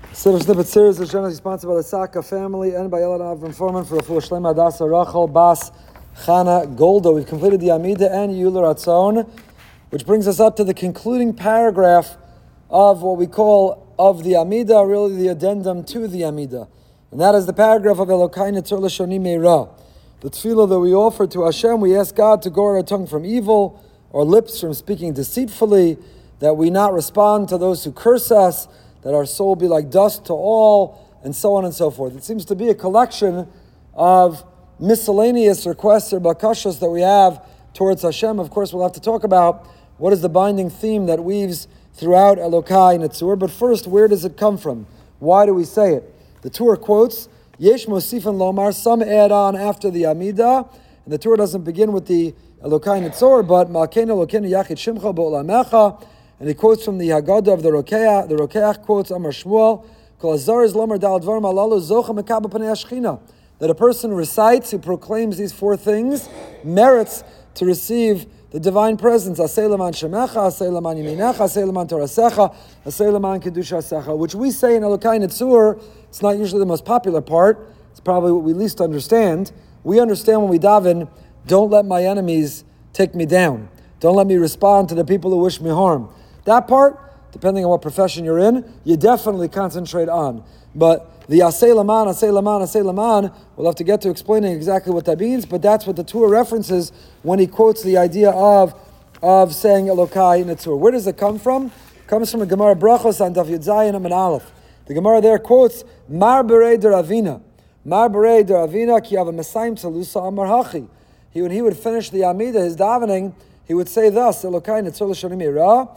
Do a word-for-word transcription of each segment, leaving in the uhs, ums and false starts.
Siddur Snippet series is generally sponsored by the Saka family and by Elad Avram Foreman for a full Shlema Adasa Rachel Bas Chana Golda. We've completed the Amida and Yuler Atzon, which brings us up to the concluding paragraph of what we call of the Amida, really the addendum to the Amida. And that is the paragraph of Elokai Netzor L'Shoni Meira. The tefillah that we offer to Hashem, we ask God to guard our tongue from evil, our lips from speaking deceitfully, that we not respond to those who curse us, that our soul be like dust to all, and so on and so forth. It seems to be a collection of miscellaneous requests or bakashas that we have towards Hashem. Of course, we'll have to talk about what is the binding theme that weaves throughout Elokai Netzor. But first, where does it come from? Why do we say it? The Torah quotes, Yesh Mosifan Lomar, some add on after the Amida, and the Torah doesn't begin with the Elokai Netzor, but Malkeinu Elokeinu Yachid Shimcha Bo'olamecha. And he quotes from the Haggadah of the Rokeach. The Rokeach quotes Amar Shmuel, Kol Azar is Lomar Dal Dvarim Alalu Zocha Mekabel Panei Ashchina. That a person recites, who proclaims these four things, merits to receive the divine presence. Aseh Leman Shemecha, Aseh Leman Yeminecha, Aseh Leman Torasecha, Aseh Leman Kedushasecha, which we say in Elokai Netzor. It's not usually the most popular part. It's probably what we least understand. We understand when we daven, don't let my enemies take me down. Don't let me respond to the people who wish me harm. That part, depending on what profession you're in, you definitely concentrate on. But the Aseh Laman, Aseh Laman, Aseh Laman, we'll have to get to explaining exactly what that means, but that's what the Torah references when he quotes the idea of, of saying Elokai Netzor. Where does it come from? It comes from a Gemara Brachos on Daf Yud Zayin Amud Aleph. The Gemara there quotes, Mar Berei Deravina. Mar Berei Deravina ki ava Mesayim Tzalusa Amar Hachi. He, when he would finish the Amida, his davening, he would say thus, Elokai Netzor L'Shoni Meira,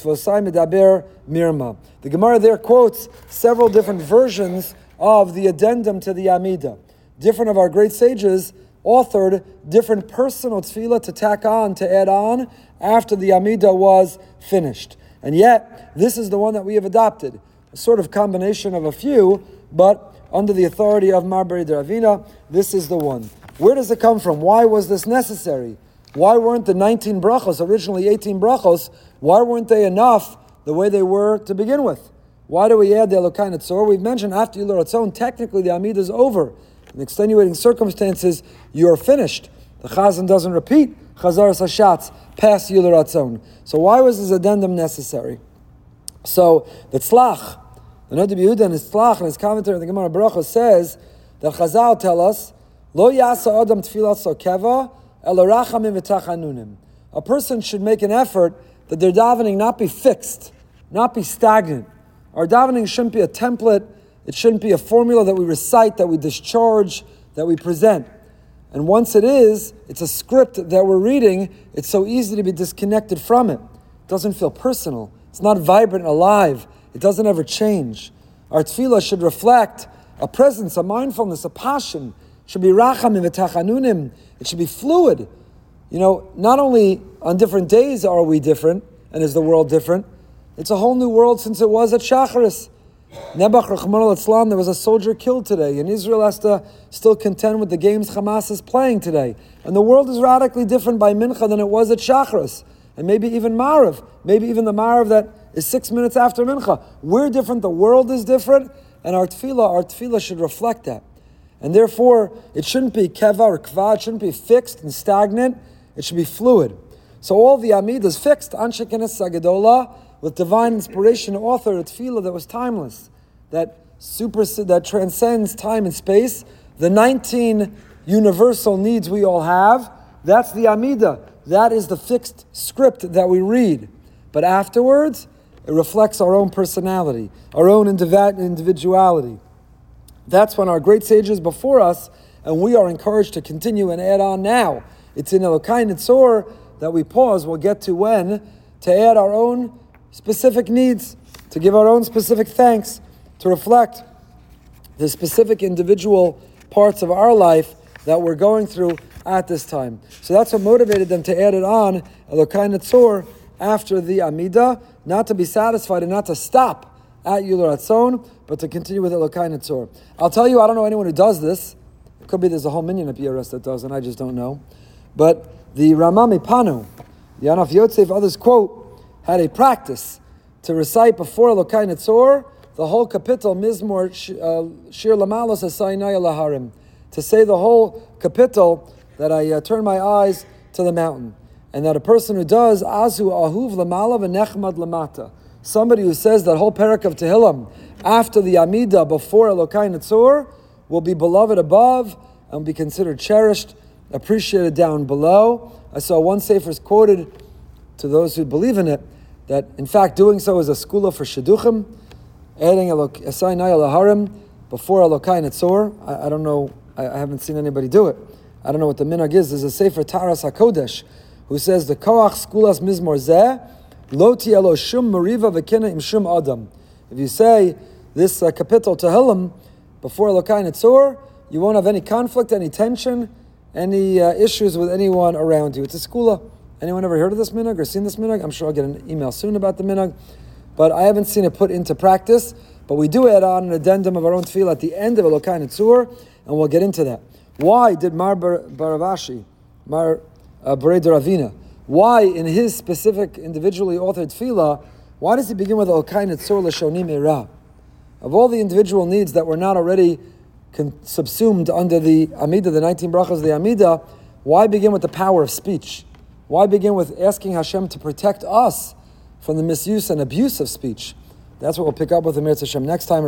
the Gemara there quotes several different versions of the addendum to the Amida. Different of our great sages authored different personal tefillah to tack on, to add on, after the Amida was finished. And yet, this is the one that we have adopted. A sort of combination of a few, but under the authority of Mar Berei Deravina, this is the one. Where does it come from? Why was this necessary? Why weren't the nineteen brachos, originally eighteen brachos, why weren't they enough the way they were to begin with? Why do we add the Elokai Netzor? We've mentioned after Yuler Atzon, technically the Amida is over. In extenuating circumstances, you're finished. The Chazan doesn't repeat Chazaras Hashatz past Yuler Atzon. So why was this addendum necessary? So the Tzlach, the Noda B'Yehuda and his Tzlach, and his commentary on the Gemara Brachos says that Chazal tell us, Lo yasa adam tfilat sokeva, a person should make an effort that their davening not be fixed, not be stagnant. Our davening shouldn't be a template, it shouldn't be a formula that we recite, that we discharge, that we present. And once it is, it's a script that we're reading, it's so easy to be disconnected from it. It doesn't feel personal, it's not vibrant and alive, it doesn't ever change. Our tefillah should reflect a presence, a mindfulness, a passion. It should be rachamim v'tachanunim. It should be fluid. You know, not only on different days are we different, and is the world different, it's a whole new world since it was at Shacharis. Nebuch Rachmana Litzlan, there was a soldier killed today, and Israel has to still contend with the games Hamas is playing today. And the world is radically different by Mincha than it was at Shacharis. And maybe even Marav, maybe even the Marav that is six minutes after Mincha. We're different, the world is different, and our tefillah, our tefillah should reflect that. And therefore, it shouldn't be keva or kva, it shouldn't be fixed and stagnant, it should be fluid. So all the Amid is fixed, Anshe Kenes Sagadola, with divine inspiration, author a tefillah that was timeless, that super, that transcends time and space. The nineteen universal needs we all have, that's the Amida. That is the fixed script that we read. But afterwards, it reflects our own personality, our own individuality. That's when our great sages before us, and we are encouraged to continue and add on now. It's in Elokai Netzor that we pause, we'll get to when, to add our own specific needs, to give our own specific thanks, to reflect the specific individual parts of our life that we're going through at this time. So that's what motivated them to add it on, Elokai Netzor, after the Amida, not to be satisfied and not to stop at Yuler Atzon, but to continue with Elokai Netzor. I'll tell you, I don't know anyone who does this. It could be there's a whole minyan at B R S that does, and I just don't know. But the Rama Mipanu, the Anaf Yotzef, others quote, had a practice to recite before Elokai Netzor the whole capital, Mizmor uh, Shir Lamalos Asainaya Laharim, to say the whole capital that I uh, turn my eyes to the mountain. And that a person who does Azu Ahuv Lamala v'Nechmad Lamata, somebody who says that whole parak of Tehillim after the Amidah before Elokai Netzor will be beloved above and be considered cherished, appreciated down below. I saw one sefer is quoted to those who believe in it that in fact doing so is a skula for Shidduchim, adding Esai Naya Laharim before Elokai Netzor. I, I don't know, I, I haven't seen anybody do it. I don't know what the minhag is. There's a sefer Taras HaKodesh who says the Koach Skulas Mizmor Zeh Lo Tielo Shum Mariva V'Kina Im Shum Adam. If you say this uh, capital Tehillim before Elokai Netzor, you won't have any conflict, any tension, any uh, issues with anyone around you. It's a skula. Anyone ever heard of this minhag or seen this minhag? I'm sure I'll get an email soon about the minhag, but I haven't seen it put into practice. But we do add on an addendum of our own tefillah at the end of Elokai Netzor, and we'll get into that. Why did Mar Bar- Baravashi, Mar uh, Borei Ravina, why in his specific individually authored tefillah, why does he begin with Elokai Netzor L'shonim Eira? Of all the individual needs that were not already con- subsumed under the Amidah, the nineteen brachas of the Amidah, why begin with the power of speech? Why begin with asking Hashem to protect us from the misuse and abuse of speech? That's what we'll pick up with the Mirz Hashem next time.